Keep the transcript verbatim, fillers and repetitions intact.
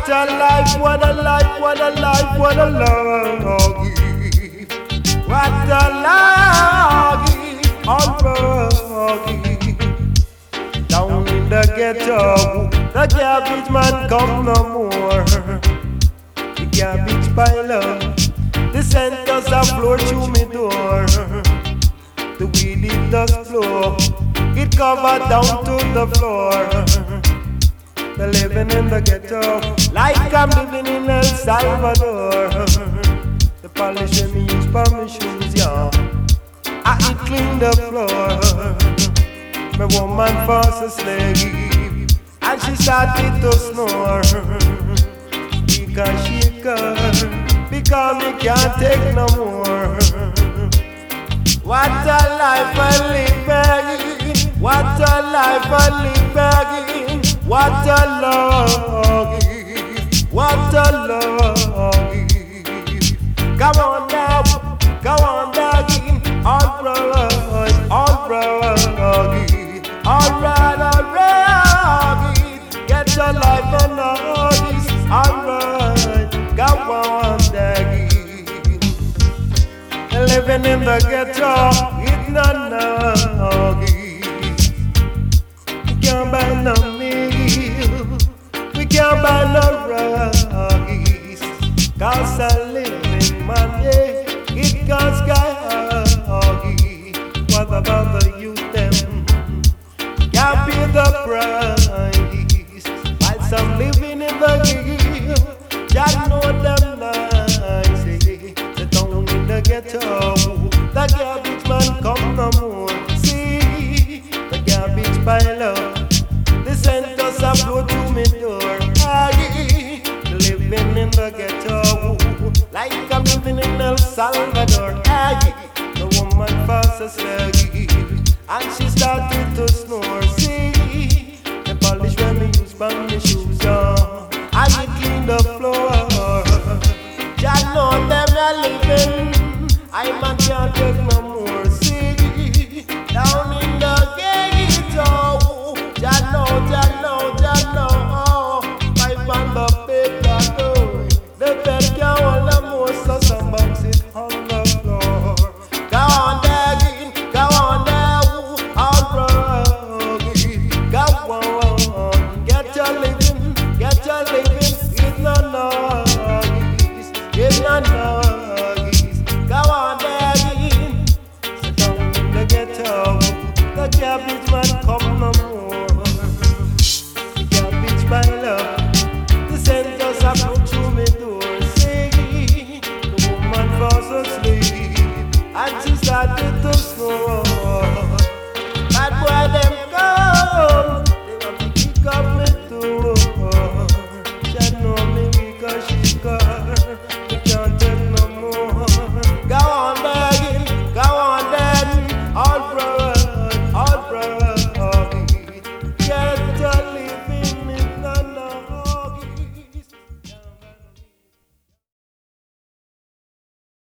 What a life, what a life, what a life, what a love. What a life, all rugged. Down in the ghetto, the garbage man come no more. The garbage pile up, the centers are floor through me door. The weed it does flow, it covered down to the floor. The living in the ghetto, like I'm living in El Salvador. The polish when me use for my shoes, yeah, I it clean the floor. My woman falls asleep, and she started to snore. We can shake her, because we can't take no more. What a life I live begging, what a life I live begging. What a love, what a love. Come on now, come on begging. All right, all right, all right, all right. Get your life on notice. All right, come on begging. Living in the ghetto, it's not no. You can't buy no meal, we can't buy no rice. Cause a living man, yeah, it goes sky high. What about the youth them? Can't pay the price. While some living in the hill, just know them nice. They down in the ghetto, the garbage man come no more. See, the garbage pile up, the centers are flow to me door. Aye, living in the ghetto, like I'm living in El Salvador. Aye, the woman fast asleep, and she started to snore. See, the polish when me use for my shoes on, I clean the floor. Just know them are living, I man can't take no more. See, down in the ghetto, just know, just know, just know. Five on the paper door, the bed can hold the most, so some box it on the floor. Go on begging, go on now, all rugged. Go on, get your living, get your living. It's not noise, it's not noise. Go on begging, sit down in the ghetto, the garbage man come no more. The garbage pile up, the centers are put through me door. See, the woman falls asleep, and she started to snore.